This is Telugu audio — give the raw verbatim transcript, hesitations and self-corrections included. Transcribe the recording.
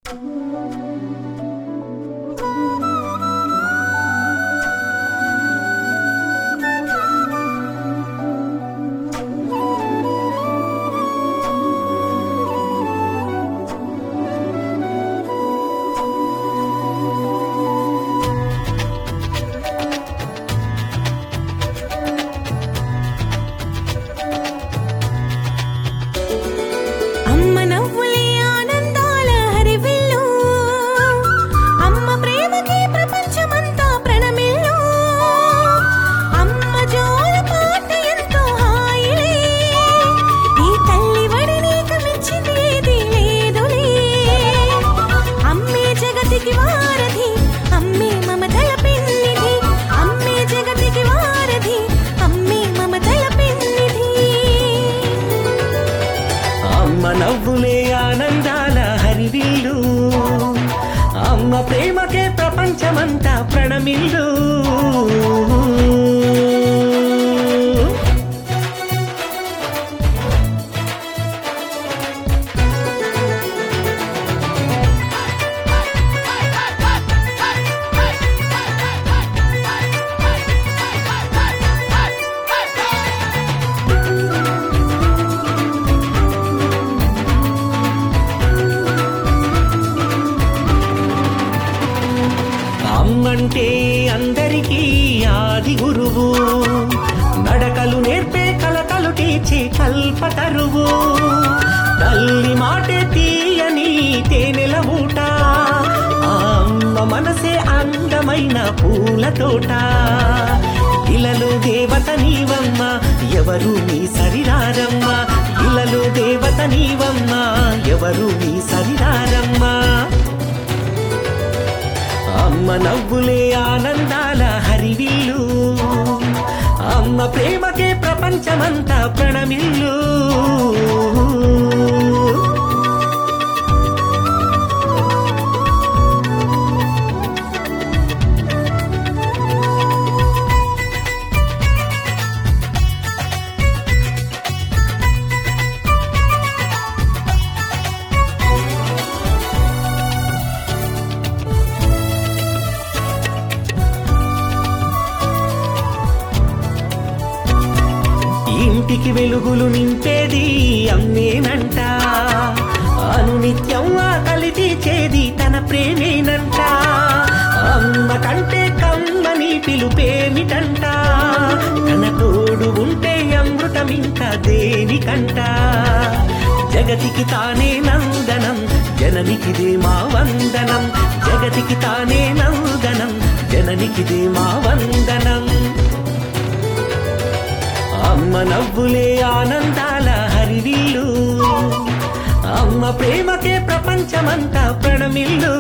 నవ్వులే ఆనందాల హరివిల్లు అమ్మ ప్రేమకే ప్రపంచమంతా ప్రణమిల్లు అమ్మంటే అందరికీ ఆది గురువు నడకలు నేర్పే కలకలు తీర్చే కల్పతరువు తల్లి మాటే తీయని తేనెల ఊట ఆ అమ్మ మనసే అందమైన పూల తోట ఇలలో దేవత నీవమ్మ ఎవరు నీ సరిరారమ్మ ఇలలో దేవత నీవమ్మ ఎవరు నీ సరిరారమ్మ అమ్మ నవ్వులే ఆనందాల హరివిల్లు అమ్మ ప్రేమకే ప్రపంచమంతా ప్రణమిల్లు ఇంటికి వెలుగులు నింపేది అమ్మేనంట అనునిత్యం ఆకలి తీర్చేది తన ప్రేమేనంట అమ్మ కంటే కమ్మని పిలుపేమిటంట తన తోడు ఉంటే అమృతం ఇంకా దేనికంట జగతికి తానే నందనం జననికిదే మా వందనం జగతికి తానే నందనం జననికిదే మా వందనం అమ్మ నవ్వులే ఆనందాల హరివిల్లు అమ్మ ప్రేమకే ప్రపంచమంతా ప్రణమిల్లు